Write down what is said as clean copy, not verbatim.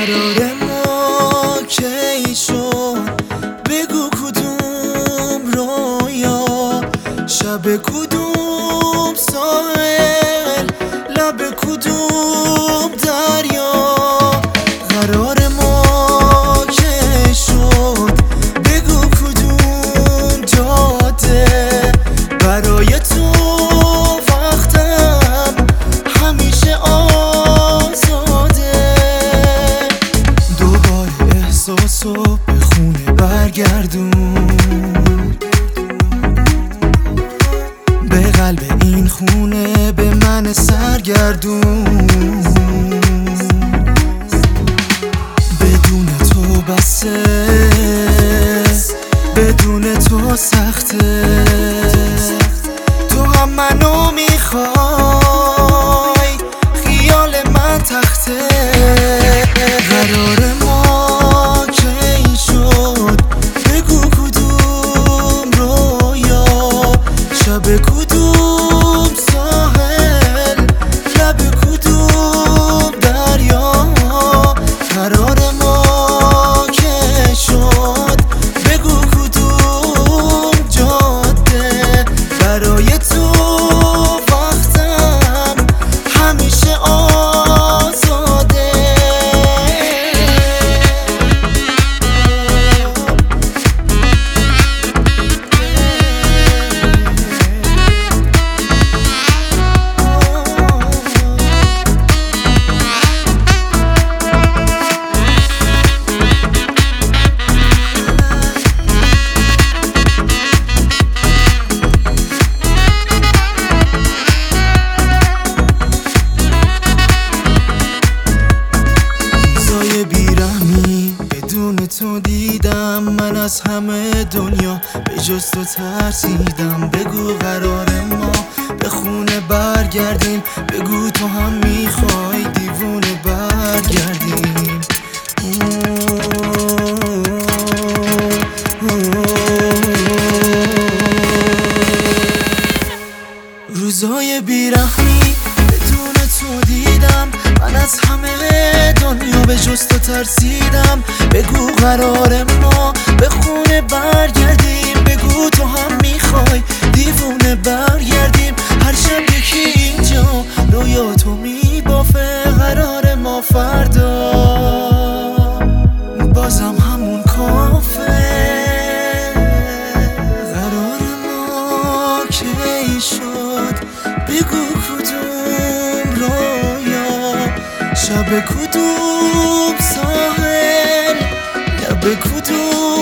قرار ما کی شد؟ بگو کدوم رویا، شب کدوم ساحل، لب کدوم دریا. قرار ما کی شد؟ بگو کدوم جاده، برای تو وقتم همیشه آزاده. دوباره احساسو به خونه برگردون، به قلب این خونه به من سرگردون. بدون تو بسه، بدون تو سخته. تو هم منو میخوای، خیال من تخته. قرار ما کی شد؟ بگو کدوم رویا، شب کدوم ساحل، لب کدوم دریا. قرار ما کی شد؟ بگو کدوم جاده، برای تو وقتم همیشه آزاده. بیرحمی بدون تو دیدم، من از همه دنیا به جز تو ترسیدم. بگو قرار ما به خونه برگردیم، بگو تو هم میخوای دیوونه برگردیم. روزای بیرحمی بدون تو دیدم، من از همه دنیا به جز تو ترسیدم. بگو قرار ما به خونه برگردیم، بگو تو هم میخوای دیوونه برگردیم. هر شب یکی اینجا رویا تو میبافه. قرار ما فردا بازم همون کافه. قرار ما کی شد؟ بگو کدوم رویا، شب کدوم ساحل، لب کدوم